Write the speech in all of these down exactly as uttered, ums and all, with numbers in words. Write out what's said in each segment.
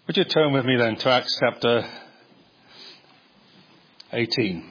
Would you turn with me then to Acts chapter eighteen?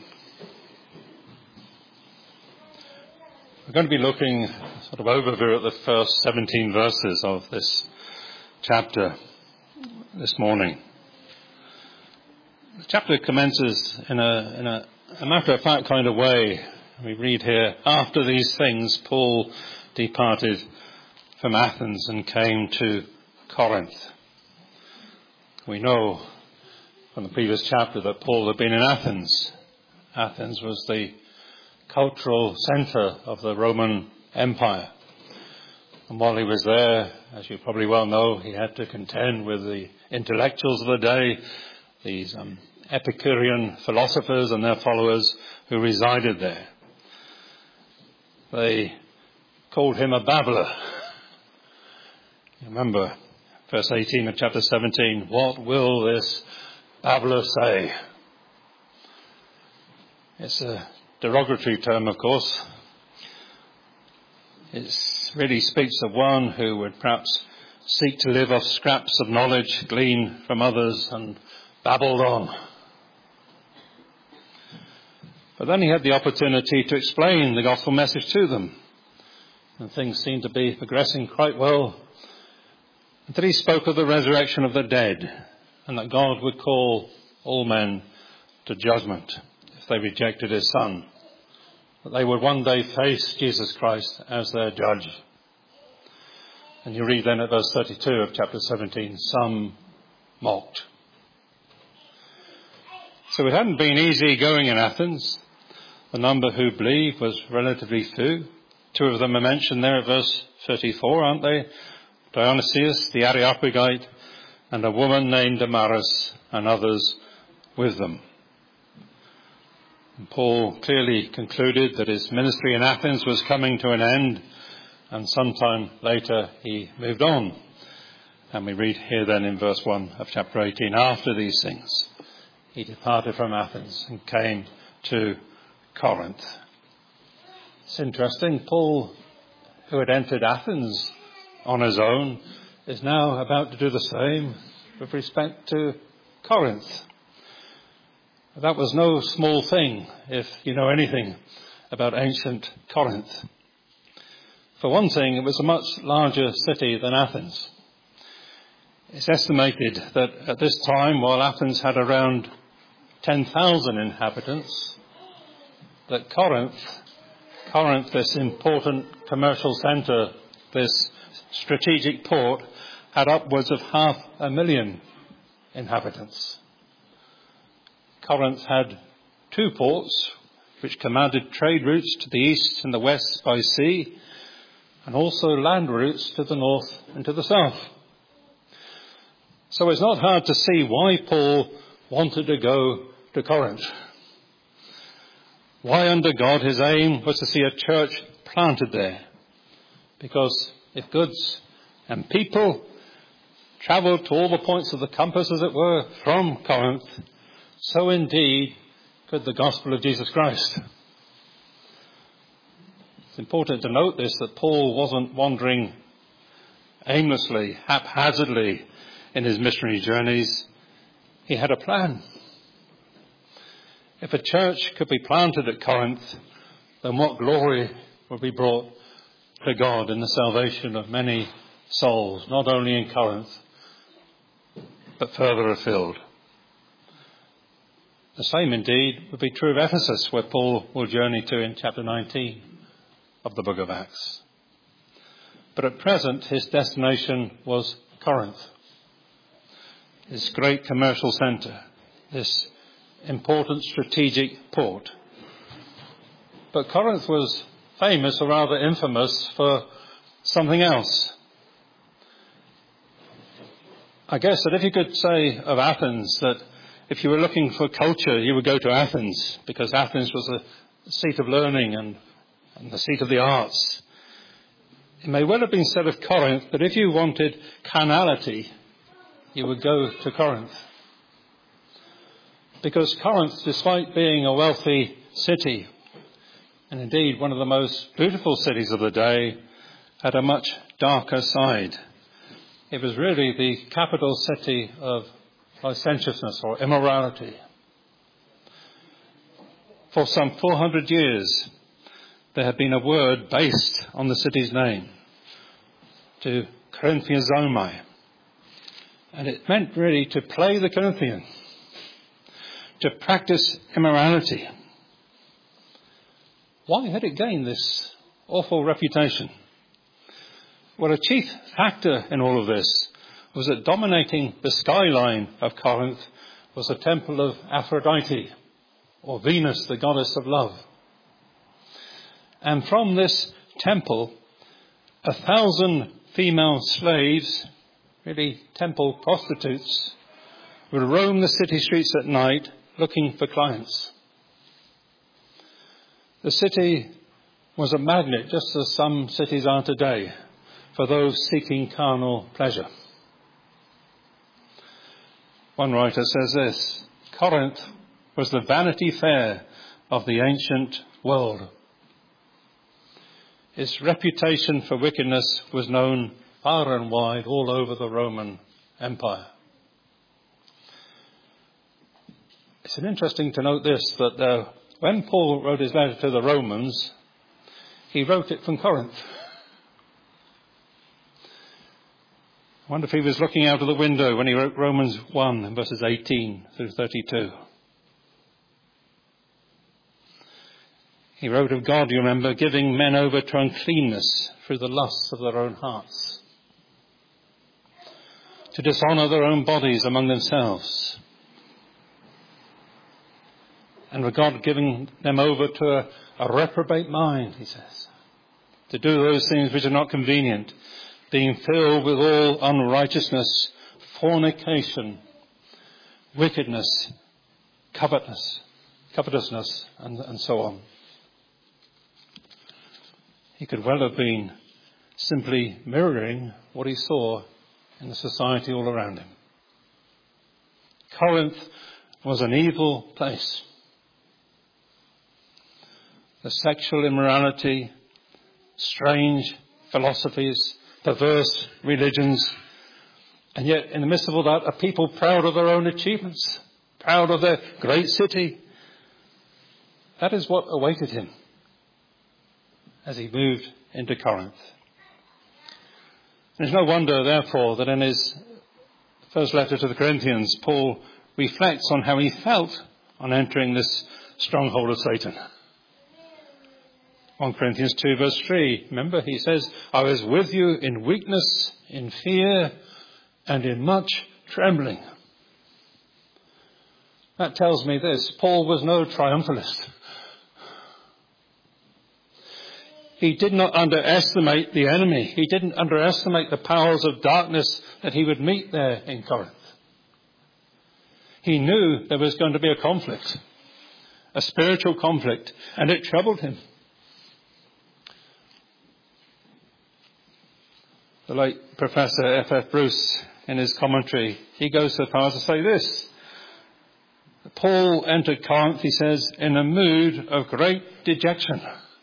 We're going to be looking sort of overview at the first seventeen verses of this chapter this morning. The chapter commences in a, in a, a matter-of-fact kind of way. We read here, after these things, Paul departed from Athens and came to Corinth. We know from the previous chapter that Paul had been in Athens. Athens was the cultural centre of the Roman Empire. And while he was there, as you probably well know, he had to contend with the intellectuals of the day, these um, Epicurean philosophers and their followers who resided there. They called him a babbler. You remember verse eighteen of chapter seventeen, what will this babbler say? It's a derogatory term, of course. It really speaks of one who would perhaps seek to live off scraps of knowledge gleaned from others and babbled on. But then he had the opportunity to explain the gospel message to them. And things seemed to be progressing quite well. Until he spoke of the resurrection of the dead and that God would call all men to judgment if they rejected his Son. That they would one day face Jesus Christ as their judge. And you read then at verse thirty-two of chapter seventeen, some mocked. So it hadn't been easy going in Athens. The number who believed was relatively few. Two of them are mentioned there at verse thirty-four, aren't they? Dionysius, the Areopagite, and a woman named Damaris, and others with them. And Paul clearly concluded that his ministry in Athens was coming to an end, and sometime later he moved on. And we read here then in verse one of chapter eighteen, after these things, he departed from Athens and came to Corinth. It's interesting, Paul, who had entered Athens on his own, is now about to do the same with respect to Corinth. That was no small thing, if you know anything about ancient Corinth. For one thing, it was a much larger city than Athens. It's estimated that at this time, while Athens had around ten thousand inhabitants, that Corinth, Corinth, this important commercial centre, this strategic port, had upwards of half a million inhabitants. Corinth had two ports which commanded trade routes to the east and the west by sea, and also land routes to the north and to the south. So it's not hard to see why Paul wanted to go to Corinth. Why under God his aim was to see a church planted there. Because if goods and people travelled to all the points of the compass, as it were, from Corinth, so indeed could the gospel of Jesus Christ. It's important to note this, that Paul wasn't wandering aimlessly, haphazardly in his missionary journeys. He had a plan. If a church could be planted at Corinth, then what glory would be brought to God in the salvation of many souls, not only in Corinth, but further afield. The same indeed would be true of Ephesus, where Paul will journey to in chapter nineteen of the book of Acts. But at present, his destination was Corinth, this great commercial centre, this important strategic port. But Corinth was famous, or rather infamous, for something else. I guess that if you could say of Athens that if you were looking for culture, you would go to Athens, because Athens was the seat of learning and, and the seat of the arts. It may well have been said of Corinth that if you wanted carnality, you would go to Corinth. Because Corinth, despite being a wealthy city, and indeed one of the most beautiful cities of the day, had a much darker side. It was really the capital city of licentiousness or immorality. For some four hundred years, there had been a word based on the city's name, to Corinthiazomai. And it meant really to play the Corinthian, to practice immorality. Why had it gained this awful reputation? Well, a chief factor in all of this was that dominating the skyline of Corinth was the temple of Aphrodite, or Venus, the goddess of love. And from this temple, a thousand female slaves, really temple prostitutes, would roam the city streets at night looking for clients. The city was a magnet, just as some cities are today, for those seeking carnal pleasure. One writer says this: Corinth was the Vanity Fair of the ancient world. Its reputation for wickedness was known far and wide all over the Roman Empire. It's interesting to note this, that uh, when Paul wrote his letter to the Romans, he wrote it from Corinth. I wonder if he was looking out of the window when he wrote Romans one and verses eighteen through thirty-two. He wrote of God, you remember, giving men over to uncleanness through the lusts of their own hearts, to dishonour their own bodies among themselves, and of God giving them over to a, a reprobate mind, he says, to do those things which are not convenient, being filled with all unrighteousness, fornication, wickedness, covetousness, covetousness, and, and so on. He could well have been simply mirroring what he saw in the society all around him. Corinth was an evil place. The sexual immorality, strange philosophies, perverse religions, and yet in the midst of all that, a people proud of their own achievements, proud of their great city. That is what awaited him as he moved into Corinth. There's no wonder, therefore, that in his first letter to the Corinthians, Paul reflects on how he felt on entering this stronghold of Satan. First Corinthians two verse three, remember, he says, I was with you in weakness, in fear, and in much trembling. That tells me this: Paul was no triumphalist. He did not underestimate the enemy. He didn't underestimate the powers of darkness that he would meet there in Corinth. He knew there was going to be a conflict, a spiritual conflict, and it troubled him. The late Professor F F Bruce, in his commentary, he goes so far as to say this: Paul entered Corinth, he says, in a mood of great dejection.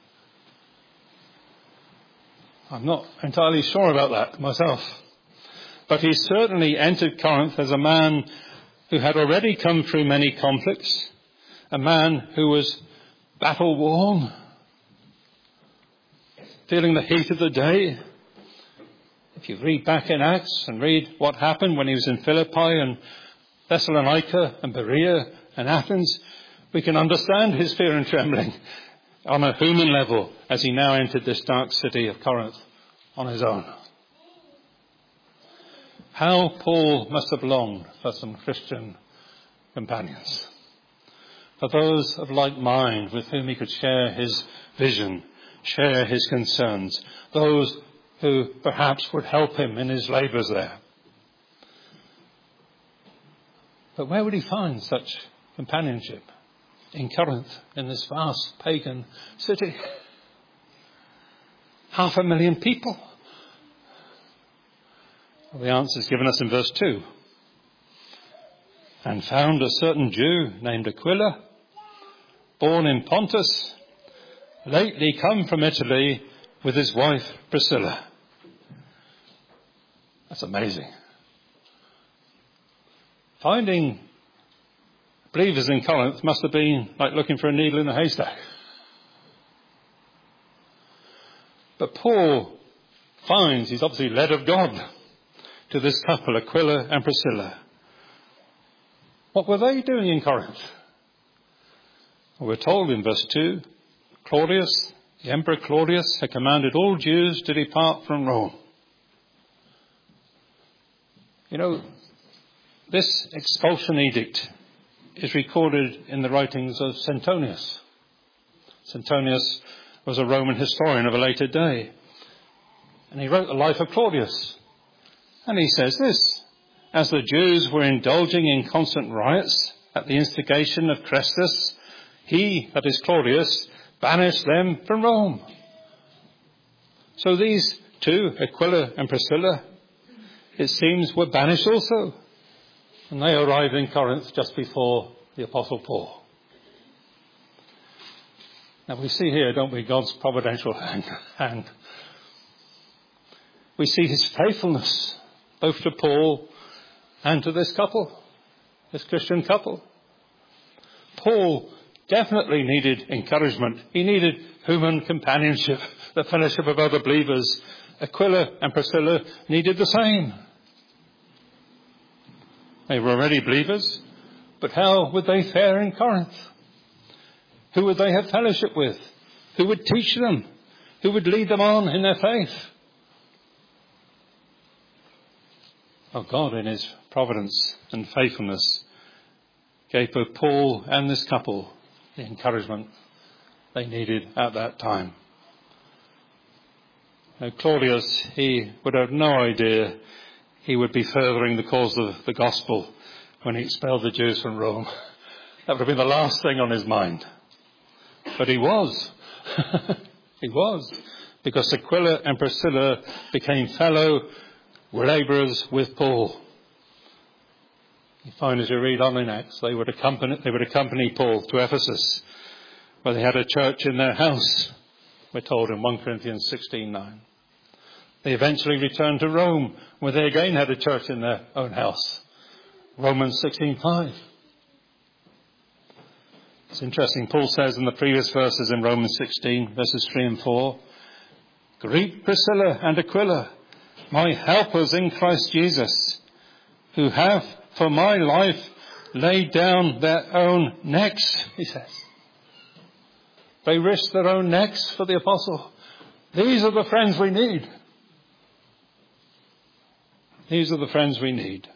I'm not entirely sure about that myself. But he certainly entered Corinth as a man who had already come through many conflicts, a man who was battle-worn, feeling the heat of the day. If you read back in Acts and read what happened when he was in Philippi and Thessalonica and Berea and Athens, we can understand his fear and trembling on a human level as he now entered this dark city of Corinth on his own. How Paul must have longed for some Christian companions, for those of like mind with whom he could share his vision, share his concerns, those who perhaps would help him in his labours there. But where would he find such companionship? In Corinth, in this vast pagan city. Half a million people. Well, the answer is given us in verse two. And found a certain Jew named Aquila, born in Pontus, lately come from Italy with his wife Priscilla. That's amazing. Finding believers in Corinth must have been like looking for a needle in a haystack. But Paul finds, he's obviously led of God, to this couple, Aquila and Priscilla. What were they doing in Corinth? Well, we're told in verse two, Claudius, the Emperor Claudius, had commanded all Jews to depart from Rome. You know, this expulsion edict is recorded in the writings of Suetonius. Suetonius was a Roman historian of a later day. And he wrote the life of Claudius. And he says this: as the Jews were indulging in constant riots at the instigation of Chrestus, he, that is Claudius, banished them from Rome. So these two, Aquila and Priscilla, it seems, were banished also. And they arrived in Corinth just before the Apostle Paul. Now we see here, don't we, God's providential hand. hand. We see his faithfulness, both to Paul and to this couple, this Christian couple. Paul definitely needed encouragement. He needed human companionship, the fellowship of other believers. Aquila and Priscilla needed the same. They were already believers, but how would they fare in Corinth? Who would they have fellowship with? Who would teach them? Who would lead them on in their faith? Oh, God, in his providence and faithfulness, gave both Paul and this couple the encouragement they needed at that time. Now, Claudius, he would have no idea he would be furthering the cause of the gospel when he expelled the Jews from Rome. That would have been the last thing on his mind. But he was. He was. Because Aquila and Priscilla became fellow labourers with Paul. You find as you read on in Acts, they would accompany, they would accompany Paul to Ephesus, where they had a church in their house, we're told in First Corinthians sixteen nine. They eventually returned to Rome, where they again had a church in their own house. Romans sixteen five. It's interesting. Paul says in the previous verses in Romans sixteen, verses three and four, greet Priscilla and Aquila, my helpers in Christ Jesus, who have for my life laid down their own necks, he says. They risked their own necks for the apostle. These are the friends we need. These are the friends we need.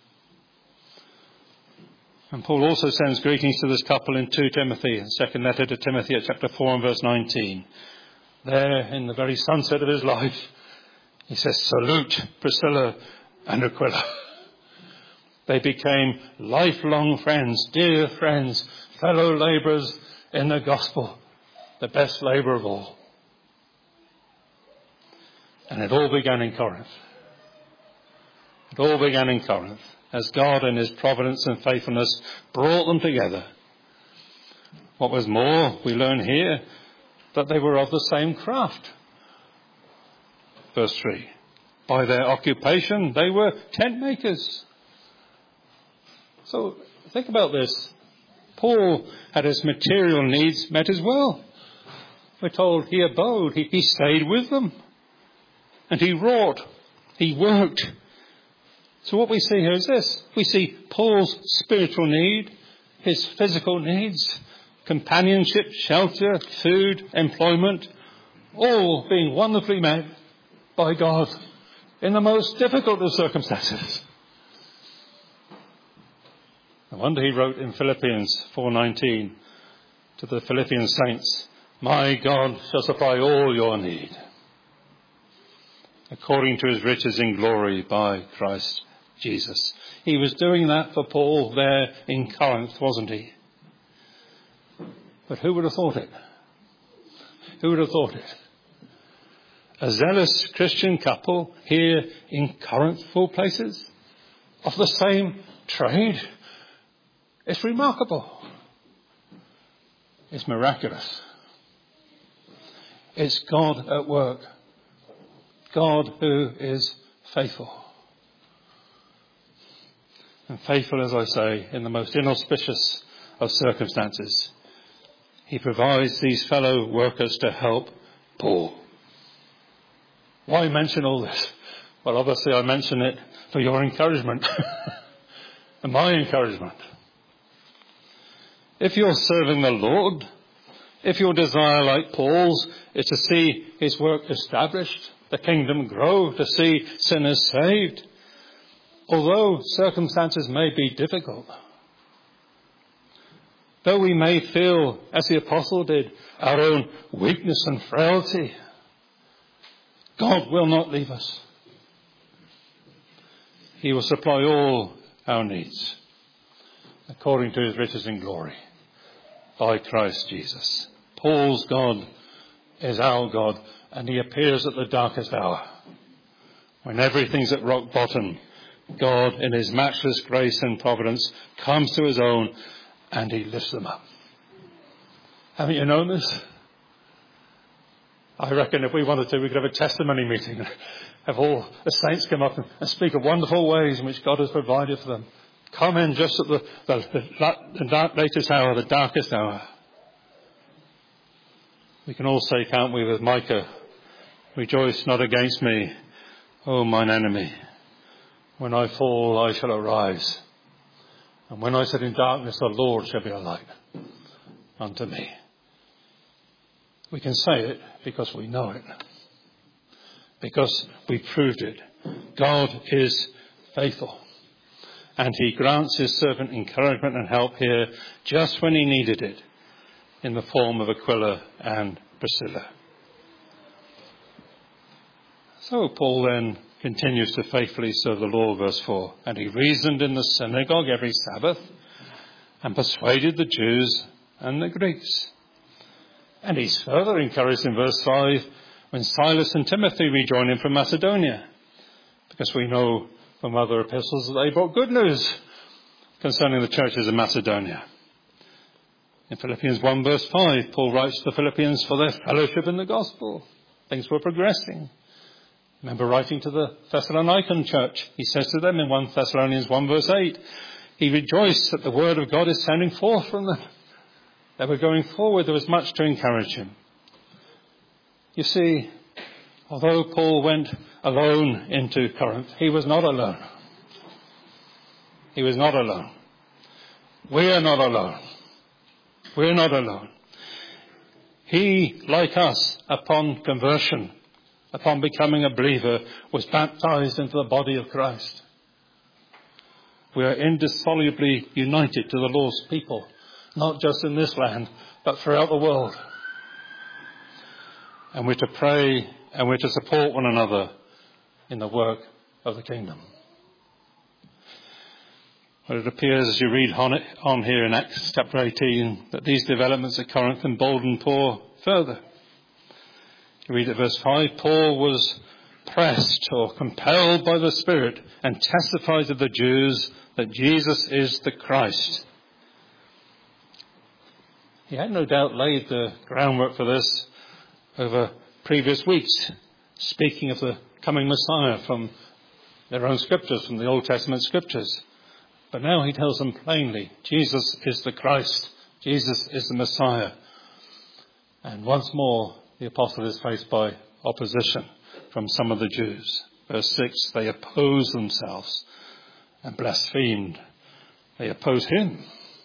And Paul also sends greetings to this couple in Second Timothy, second letter to Timothy at chapter four and verse nineteen. There, in the very sunset of his life, he says, salute Priscilla and Aquila. They became lifelong friends, dear friends, fellow labourers in the gospel, the best labour of all. And it all began in Corinth. It all began in Corinth, as God in his providence and faithfulness brought them together. What was more, we learn here that they were of the same craft. Verse three, by their occupation they were tent makers. So think about this. Paul had his material needs met as well. We're told he abode, he, he stayed with them. And he wrought, he worked. So what we see here is this. We see Paul's spiritual need, his physical needs, companionship, shelter, food, employment, all being wonderfully met by God in the most difficult of circumstances. No wonder he wrote in Philippians four nineteen to the Philippian saints, my God shall supply all your need, according to his riches in glory by Christ Jesus. He was doing that for Paul there in Corinth, wasn't he? But who would have thought it? Who would have thought it? A zealous Christian couple here in Corinth, of all places, of the same trade. It's remarkable. It's miraculous. It's God at work. God who is faithful. And faithful, as I say, in the most inauspicious of circumstances, he provides these fellow workers to help Paul. Why mention all this? Well, obviously I mention it for your encouragement and my encouragement. If you're serving the Lord, if your desire, like Paul's, is to see his work established, the kingdom grow, to see sinners saved, although circumstances may be difficult, though we may feel, as the apostle did, our own weakness and frailty, God will not leave us. He will supply all our needs according to his riches in glory by Christ Jesus. Paul's God is our God, and he appears at the darkest hour. When everything's at rock bottom, God, in his matchless grace and providence, comes to his own and he lifts them up. Haven't you known this? I reckon if we wanted to, we could have a testimony meeting and have all the saints come up and speak of wonderful ways in which God has provided for them. Come in just at the, the, the, the dark, latest hour, the darkest hour. We can all say, can't we, with Micah, rejoice not against me, O mine enemy. When I fall, I shall arise. And when I sit in darkness, the Lord shall be a light unto me. We can say it because we know it. Because we proved it. God is faithful. And he grants his servant encouragement and help here just when he needed it, in the form of Aquila and Priscilla. So Paul then continues to faithfully serve the Lord, verse four. And he reasoned in the synagogue every Sabbath and persuaded the Jews and the Greeks. And he's further encouraged in verse five when Silas and Timothy rejoin him from Macedonia, because we know from other epistles that they brought good news concerning the churches of Macedonia. In Philippians one verse five, Paul writes to the Philippians for their fellowship in the gospel. Things were progressing. Remember writing to the Thessalonican church, he says to them in First Thessalonians one verse eight, he rejoiced that the word of God is sounding forth from them. They were going forward. There was much to encourage him. You see, although Paul went alone into Corinth, he was not alone. He was not alone. We are not alone. We're not alone. He, like us, upon conversion, upon becoming a believer, was baptized into the body of Christ. We are indissolubly united to the Lord's people, not just in this land, but throughout the world. And we're to pray and we're to support one another in the work of the kingdom. Well, it appears as you read on, it, on here in Acts chapter eighteen that these developments at Corinth emboldened Paul further. You read at verse five, Paul was pressed or compelled by the Spirit and testified to the Jews that Jesus is the Christ. He had no doubt laid the groundwork for this over previous weeks, speaking of the coming Messiah from their own scriptures, from the Old Testament scriptures. But now he tells them plainly, Jesus is the Christ. Jesus is the Messiah. And once more, the apostle is faced by opposition from some of the Jews. Verse six, they oppose themselves and blasphemed. They oppose him.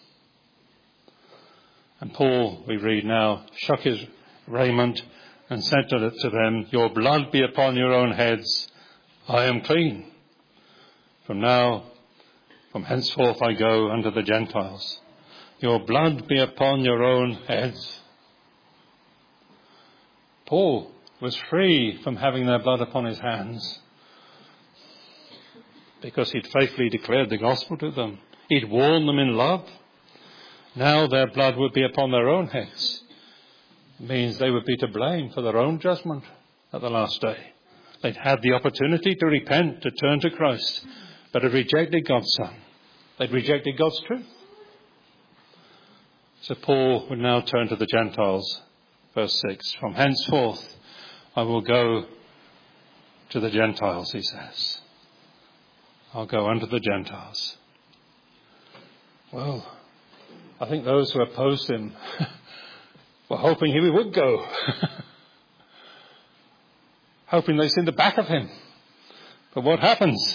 And Paul, we read now, shook his raiment and said to them, your blood be upon your own heads. I am clean. From now, from henceforth I go unto the Gentiles. Your blood be upon your own heads. Paul was free from having their blood upon his hands because he'd faithfully declared the gospel to them. He'd warned them in love. Now their blood would be upon their own heads. It means they would be to blame for their own judgment at the last day. They'd had the opportunity to repent, to turn to Christ, but had rejected God's Son. They'd rejected God's truth. So Paul would now turn to the Gentiles. Verse six, from henceforth I will go to the Gentiles, he says. I'll go unto the Gentiles. Well, I think those who opposed him were hoping he would go. Hoping they'd seen the back of him. But what happens?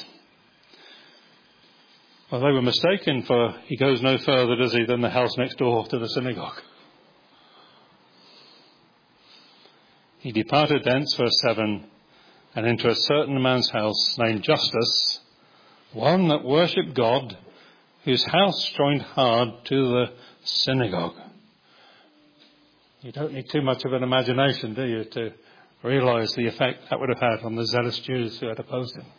Well, they were mistaken, for he goes no further, does he, than the house next door to the synagogue. He departed thence, verse seven, and into a certain man's house named Justus, one that worshipped God, whose house joined hard to the synagogue. You don't need too much of an imagination, do you, to realise the effect that would have had on the zealous Jews who had opposed him.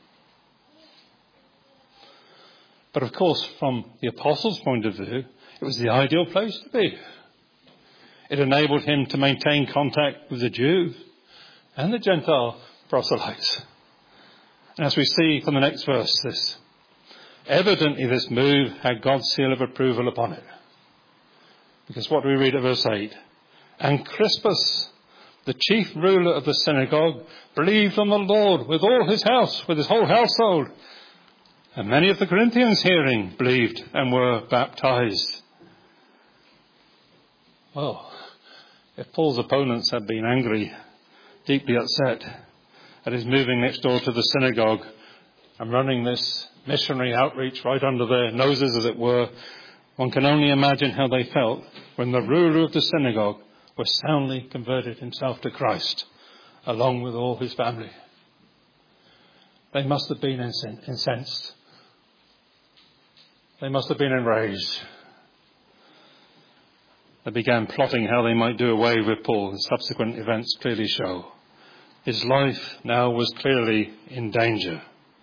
But of course, from the apostles' point of view, it was the ideal place to be. It enabled him to maintain contact with the Jews and the Gentile proselytes. And as we see from the next verse, this evidently this move had God's seal of approval upon it. Because what do we read at verse eight? And Crispus, the chief ruler of the synagogue, believed on the Lord with all his house, with his whole household. And many of the Corinthians, hearing, believed and were baptized. Well, if Paul's opponents had been angry, deeply upset at his moving next door to the synagogue and running this missionary outreach right under their noses, as it were, one can only imagine how they felt when the ruler of the synagogue was soundly converted himself to Christ, along with all his family. They must have been incensed. They must have been enraged. They began plotting how they might do away with Paul, and subsequent events clearly show. His life now was clearly in danger.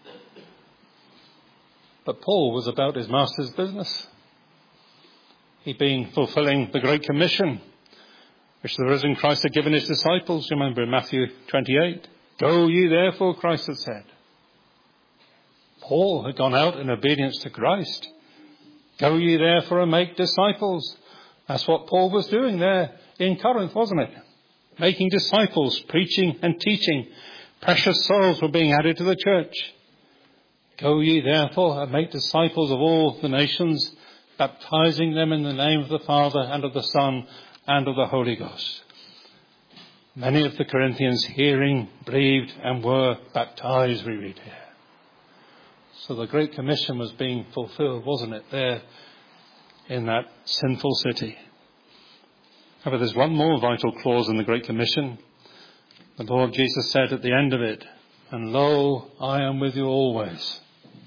But Paul was about his master's business. He'd been fulfilling the Great Commission, which the risen Christ had given his disciples. Remember in Matthew twenty-eight, "Go ye therefore," Christ had said. Paul had gone out in obedience to Christ. "Go ye therefore and make disciples." That's what Paul was doing there in Corinth, wasn't it? Making disciples, preaching and teaching. Precious souls were being added to the church. "Go ye therefore and make disciples of all the nations, baptizing them in the name of the Father and of the Son and of the Holy Ghost." Many of the Corinthians, hearing, believed and were baptized, we read here. So the Great Commission was being fulfilled, wasn't it, there in that sinful city. However, there's one more vital clause in the Great Commission. The Lord Jesus said at the end of it, "And lo, I am with you always,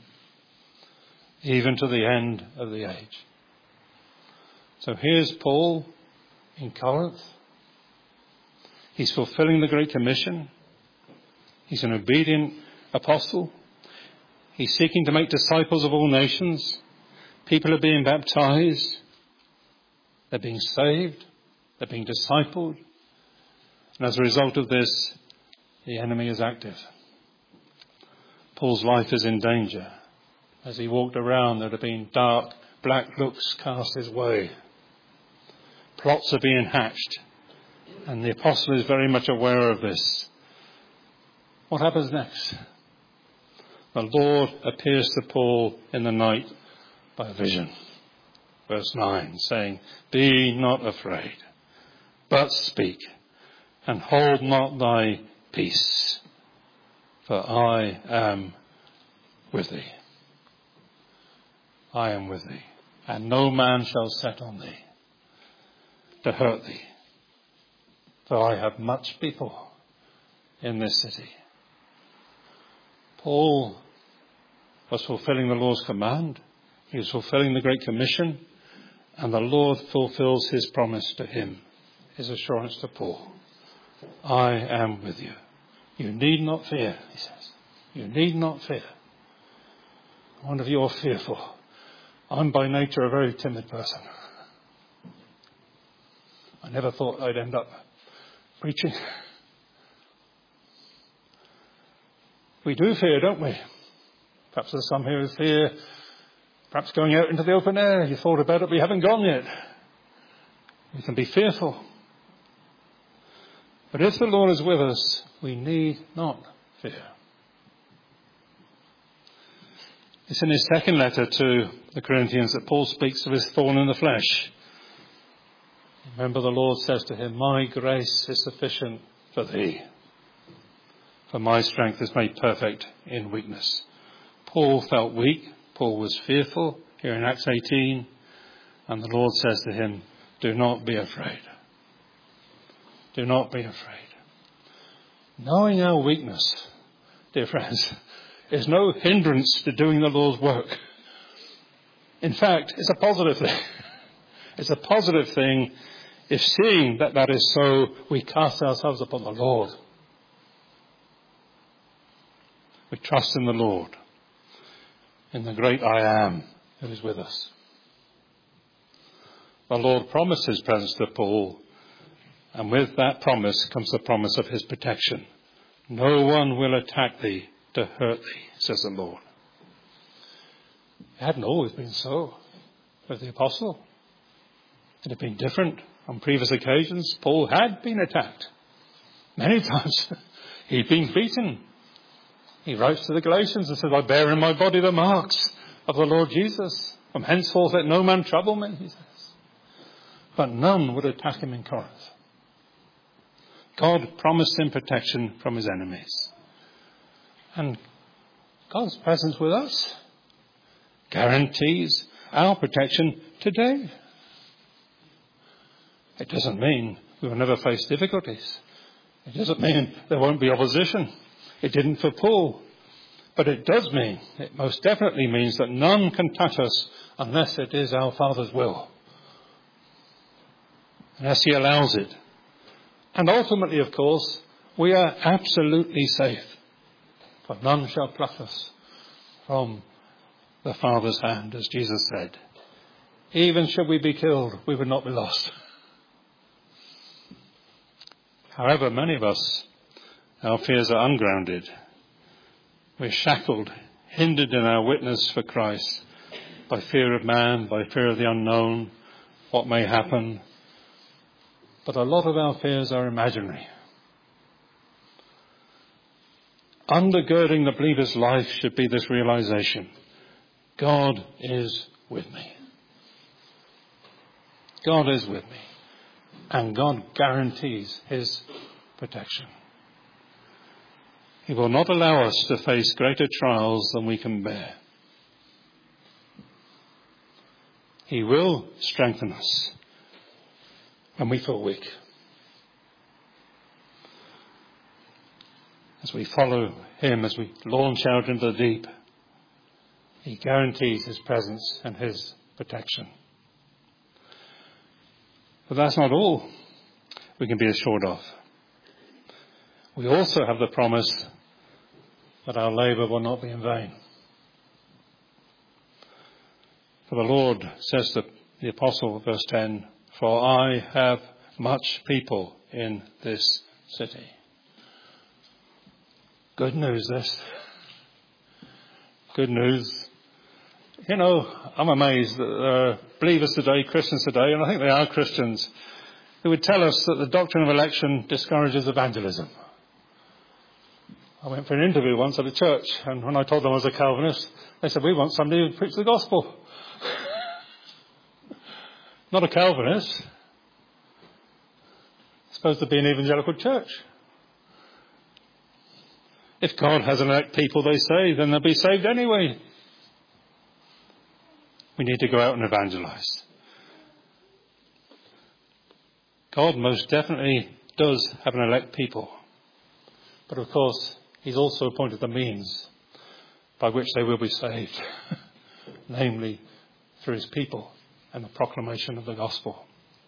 even to the end of the age." So here's Paul in Corinth. He's fulfilling the Great Commission. He's an obedient apostle. He's seeking to make disciples of all nations. People are being baptized. They're being saved. They're being discipled. And as a result of this, the enemy is active. Paul's life is in danger. As he walked around, there had been dark, black looks cast his way. Plots are being hatched. And the apostle is very much aware of this. What happens next? The Lord appears to Paul in the night by vision. Verse nine, saying, "Be not afraid, but speak, and hold not thy peace, for I am with thee. I am with thee, and no man shall set on thee to hurt thee, for I have much people in this city." Paul was fulfilling the Lord's command. He was fulfilling the Great Commission, and the Lord fulfills his promise to him, his assurance to Paul. "I am with you. You need not fear," he says. "You need not fear." I wonder if you're fearful. I'm by nature a very timid person. I never thought I'd end up preaching. We do fear, don't we? Perhaps there's some here who fear perhaps going out into the open air. You thought about it, but you haven't gone yet. We can be fearful. But if the Lord is with us, we need not fear. It's in his second letter to the Corinthians that Paul speaks of his thorn in the flesh. Remember, the Lord says to him, "My grace is sufficient for thee, for my strength is made perfect in weakness." Paul felt weak. Paul was fearful here in Acts eighteen. And the Lord says to him, "Do not be afraid. Do not be afraid." Knowing our weakness, dear friends, is no hindrance to doing the Lord's work. In fact, it's a positive thing. It's a positive thing if, seeing that that is so, we cast ourselves upon the Lord. We trust in the Lord, in the great I Am who is with us. The Lord promised his presence to Paul, and with that promise comes the promise of his protection. "No one will attack thee to hurt thee," says the Lord. It hadn't always been so with the apostle. It had been different on previous occasions. Paul had been attacked many times. He'd been beaten. He writes to the Galatians and says, "I bear in my body the marks of the Lord Jesus. From henceforth let no man trouble me," he says. But none would attack him in Corinth. God promised him protection from his enemies. And God's presence with us guarantees our protection today. It doesn't mean we will never face difficulties. It doesn't mean there won't be opposition. It didn't for Paul. But it does mean, it most definitely means that none can touch us unless it is our Father's will. Unless he allows it. And ultimately, of course, we are absolutely safe. For none shall pluck us from the Father's hand, as Jesus said. Even should we be killed, we would not be lost. However, many of us, our fears are ungrounded. We're shackled, hindered in our witness for Christ by fear of man, by fear of the unknown, what may happen. But a lot of our fears are imaginary. Undergirding the believer's life should be this realization: God is with me. God is with me. And God guarantees his protection. He will not allow us to face greater trials than we can bear. He will strengthen us when we feel weak. As we follow him, as we launch out into the deep, he guarantees his presence and his protection. But that's not all we can be assured of. We also have the promise that our labour will not be in vain. For the Lord says to the apostle, verse ten, "For I have much people in this city." Good news, this. Good news. You know, I'm amazed that there are believers today, Christians today, and I think they are Christians, who would tell us that the doctrine of election discourages evangelism. I went for an interview once at a church, and when I told them I was a Calvinist, they said, "We want somebody who preach the gospel." Not a Calvinist. It's supposed to be an evangelical church. If God has elect people, they say, then they'll be saved anyway. We need to go out and evangelize. God most definitely does have an elect people. But of course, he's also appointed the means by which they will be saved. Namely, through his people and the proclamation of the gospel.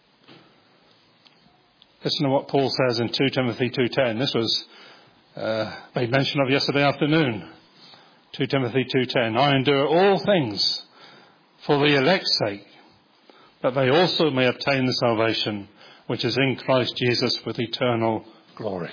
Listen to what Paul says in Second Timothy two ten. This was uh, made mention of yesterday afternoon. Second Timothy two ten. "I endure all things for the elect's sake, that they also may obtain the salvation which is in Christ Jesus with eternal glory."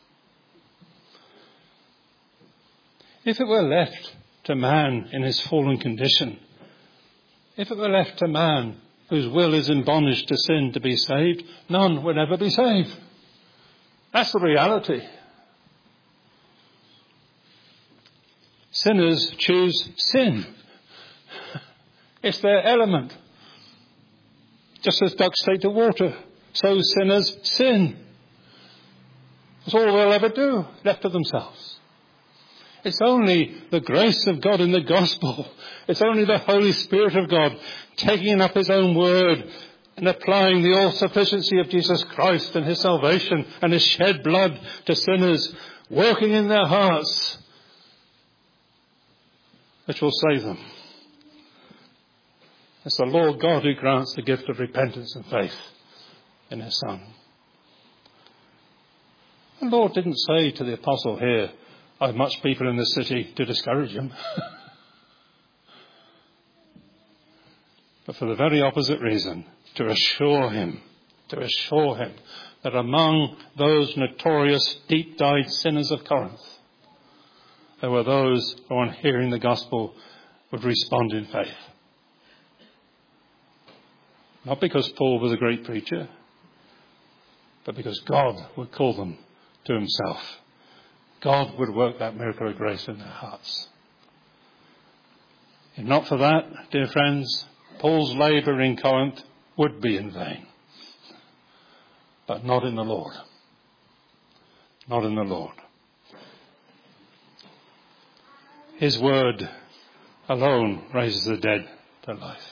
If it were left to man in his fallen condition, if it were left to man whose will is in bondage to sin to be saved, none would ever be saved. That's the reality. Sinners choose sin. It's their element. Just as ducks take to water, so sinners sin. That's all they'll ever do, left to themselves. It's only the grace of God in the gospel. It's only the Holy Spirit of God taking up his own word and applying the all-sufficiency of Jesus Christ and his salvation and his shed blood to sinners, working in their hearts, which will save them. It's the Lord God who grants the gift of repentance and faith in his Son. The Lord didn't say to the apostle here, I have much people in the city, to discourage him. But for the very opposite reason, to assure him, to assure him that among those notorious deep-dyed sinners of Corinth, there were those who on hearing the gospel would respond in faith. Not because Paul was a great preacher, but because God would call them to himself. God would work that miracle of grace in their hearts. If not for that, dear friends, Paul's labour in Corinth would be in vain. But not in the Lord. Not in the Lord. His word alone raises the dead to life.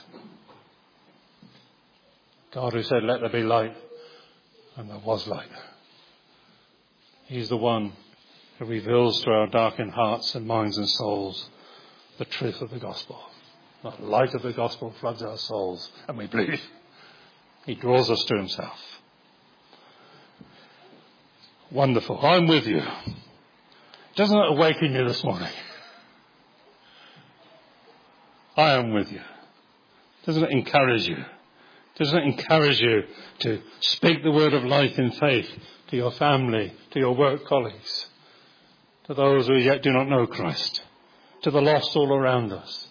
God who said, let there be light, and there was light. He's the one who reveals to our darkened hearts and minds and souls the truth of the gospel. The light of the gospel floods our souls, and we believe. He draws us to himself. Wonderful. I'm with you. Doesn't it awaken you this morning? I am with you. Doesn't it encourage you? Doesn't it encourage you to speak the word of life in faith to your family, to your work colleagues, to those who yet do not know Christ, to the lost all around us?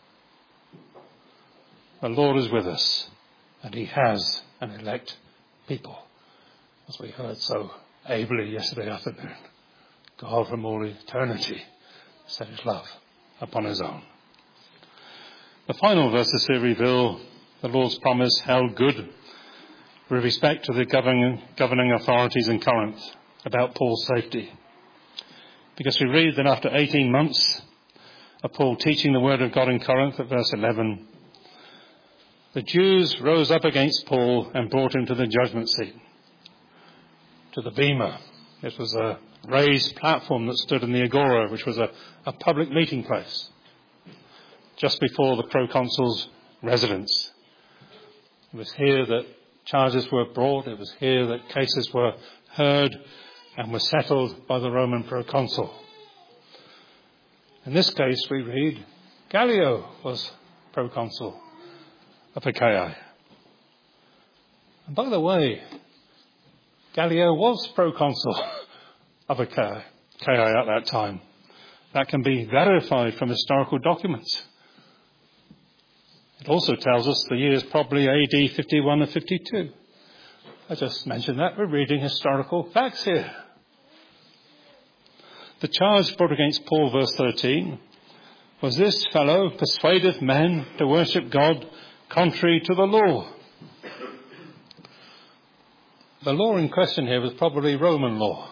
The Lord is with us, and he has an elect people, as we heard so ably yesterday afternoon. God from all eternity set his love upon his own. The final verses here reveal the Lord's promise held good with respect to the governing, governing authorities in Corinth about Paul's safety. Because we read that after eighteen months of Paul teaching the word of God in Corinth, at verse eleven, the Jews rose up against Paul and brought him to the judgment seat, to the bema. This was a raised platform that stood in the agora, which was a, a public meeting place, just before the proconsul's residence. It was here that charges were brought. It was here that cases were heard and were settled by the Roman proconsul. In this case, we read, Gallio was proconsul of Achaia. And by the way, Gallio was proconsul of Achaia at that time. That can be verified from historical documents. It also tells us the year is probably A D fifty-one or fifty-two. I just mentioned that. We're reading historical facts here. The charge brought against Paul, verse thirteen, was this fellow persuadeth men to worship God contrary to the law. The law in question here was probably Roman law.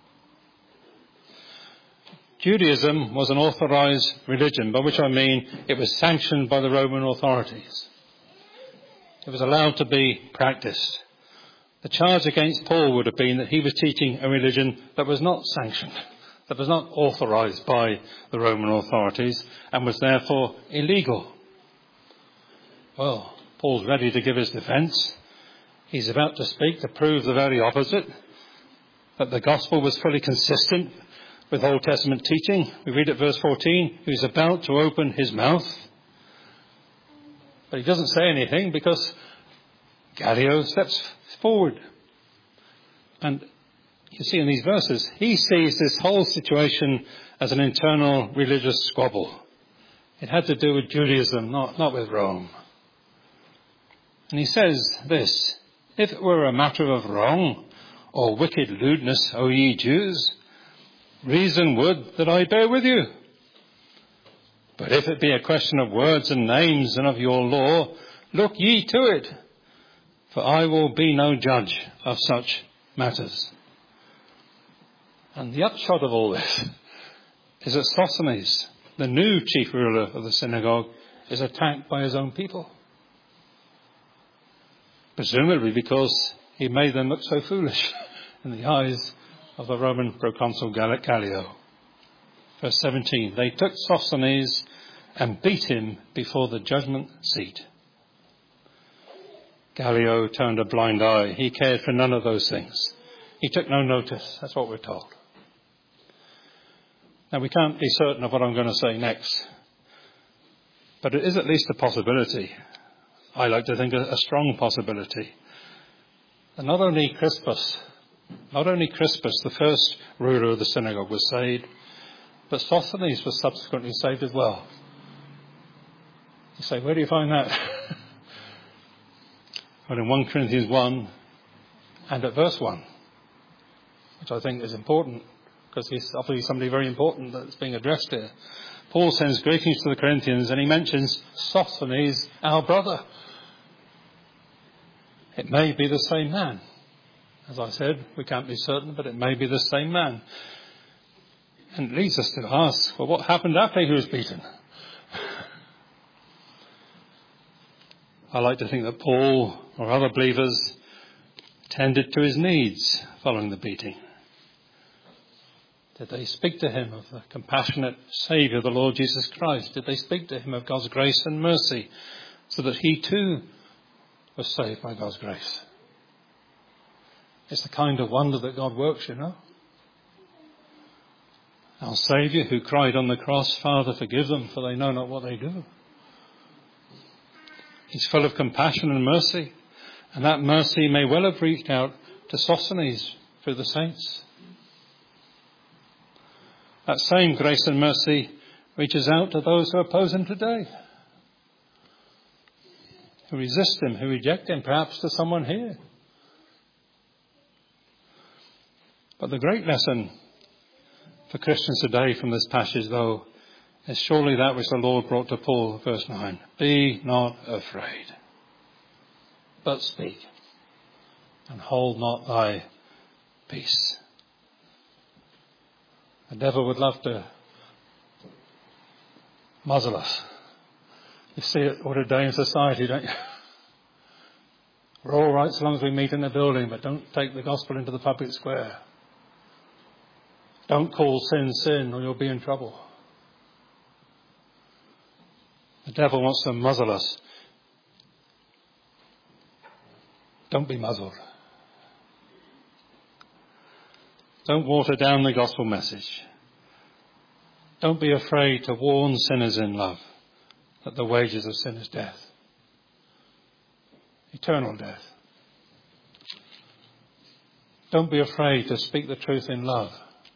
Judaism was an authorized religion, by which I mean it was sanctioned by the Roman authorities. It was allowed to be practiced. The charge against Paul would have been that he was teaching a religion that was not sanctioned, that was not authorized by the Roman authorities, and was therefore illegal. Well, Paul's ready to give his defense. He's about to speak to prove the very opposite, that the gospel was fully consistent with Old Testament teaching. We read at verse fourteen, he's about to open his mouth, but he doesn't say anything because Gallio steps forward. And you see in these verses, he sees this whole situation as an internal religious squabble. It had to do with Judaism, not, not with Rome. And he says this, if it were a matter of wrong or wicked lewdness, O ye Jews, reason would that I bear with you. But if it be a question of words and names and of your law, look ye to it, for I will be no judge of such matters. And the upshot of all this is that Sosthenes, the new chief ruler of the synagogue, is attacked by his own people. Presumably because he made them look so foolish in the eyes of the Roman proconsul Gallio. Verse seventeen, they took Sosthenes and beat him before the judgment seat. Gallio turned a blind eye. He cared for none of those things. He took no notice. That's what we're told. Now, we can't be certain of what I'm going to say next, but it is at least a possibility. I like to think a, a strong possibility. And not only Crispus, not only Crispus, the first ruler of the synagogue, was saved, but Sosthenes was subsequently saved as well. You say, where do you find that? Well, in First Corinthians one and at verse one, which I think is important, because he's obviously somebody very important that's being addressed here. Paul sends greetings to the Corinthians and he mentions Sosthenes, our brother. It may be the same man. As I said, we can't be certain, but it may be the same man. And it leads us to ask, well, what happened after he was beaten? I like to think that Paul or other believers tended to his needs following the beating. Did they speak to him of the compassionate Saviour, the Lord Jesus Christ? Did they speak to him of God's grace and mercy so that he too was saved by God's grace? It's the kind of wonder that God works, you know. Our Saviour who cried on the cross, Father, forgive them, for they know not what they do. He's full of compassion and mercy, and that mercy may well have reached out to Sosthenes through the saints. That same grace and mercy reaches out to those who oppose him today, who resist him, who reject him, perhaps to someone here. But the great lesson for Christians today from this passage, though, is surely that which the Lord brought to Paul, verse nine. Be not afraid, but speak, and hold not thy peace. The devil would love to muzzle us. You see it all today in society, don't you? We're all right so long as we meet in a building, but don't take the gospel into the public square. Don't call sin sin or you'll be in trouble. The devil wants to muzzle us. Don't be muzzled. Don't water down the gospel message. Don't be afraid to warn sinners in love that the wages of sin is death. Eternal death. Don't be afraid to speak the truth in love.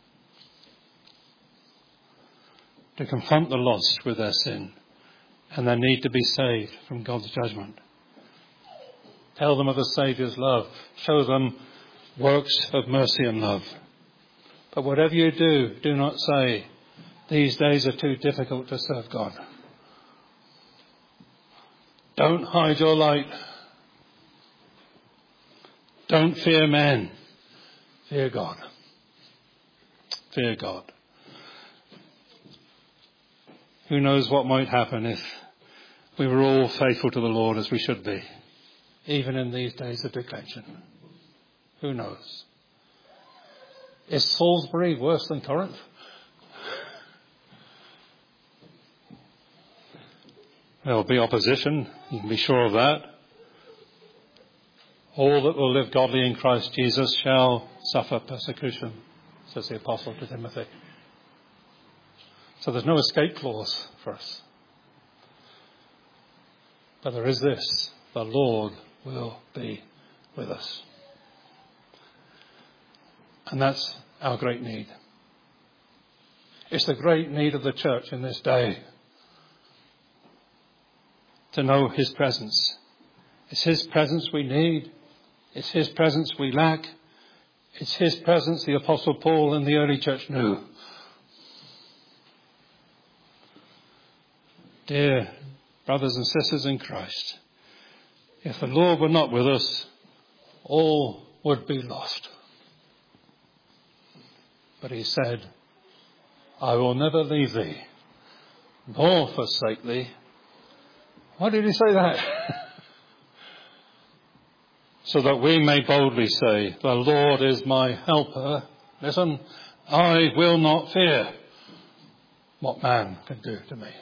To confront the lost with their sin and their need to be saved from God's judgment. Tell them of the Saviour's love. Show them works of mercy and love. But whatever you do, do not say, these days are too difficult to serve God. Don't hide your light. Don't fear men. Fear God. Fear God. Who knows what might happen if we were all faithful to the Lord as we should be, even in these days of declension. Who knows? Is Salisbury worse than Corinth? There will be opposition, you can be sure of that. All that will live godly in Christ Jesus shall suffer persecution, says the Apostle to Timothy. So there's no escape clause for us. But there is this, the Lord will be with us. And that's our great need. It's the great need of the church in this day to know his presence. It's his presence we need. It's his presence we lack. It's his presence the Apostle Paul and the early church knew. Dear brothers and sisters in Christ, if the Lord were not with us, all would be lost. But he said, I will never leave thee, nor forsake thee. Why did he say that? So that we may boldly say, the Lord is my helper. Listen, I will not fear what man can do to me.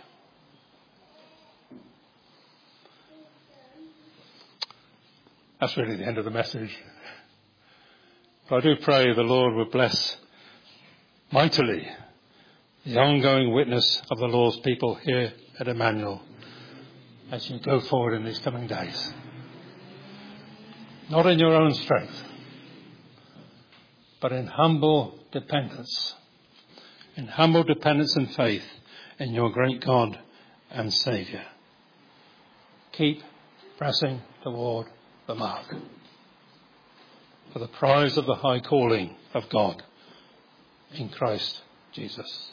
That's really the end of the message. But I do pray the Lord would bless mightily the ongoing witness of the Lord's people here at Emmanuel as you go forward in these coming days. Not in your own strength, but in humble dependence. In humble dependence and faith in your great God and Saviour. Keep pressing toward the mark for the prize of the high calling of God in Christ Jesus.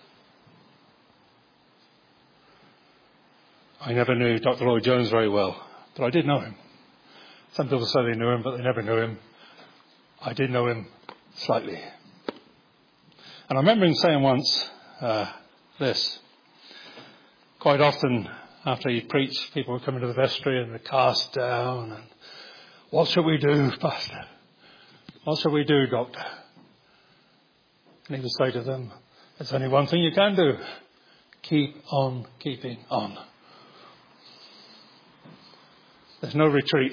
I never knew Doctor Lloyd Jones very well, but I did know him. Some people say they knew him, but they never knew him. I did know him slightly. And I remember him saying once uh, this. Quite often after he preached, people would come into the vestry and they'd cast down. And what shall we do, Pastor? What shall we do, Doctor? And he would say to them, there's only one thing you can do. Keep on keeping on. There's no retreat.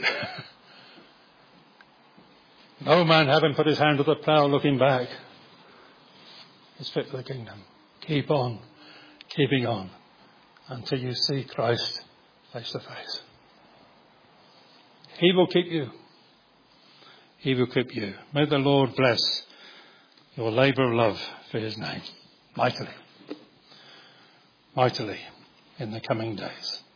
No man having put his hand to the plough looking back is fit for the kingdom. Keep on, keeping on until you see Christ face to face. He will keep you. He will keep you. May the Lord bless your labour of love for his name mightily, mightily in the coming days.